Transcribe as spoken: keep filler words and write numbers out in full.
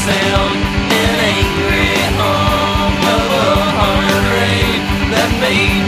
sound, an angry hum of a heart rate that made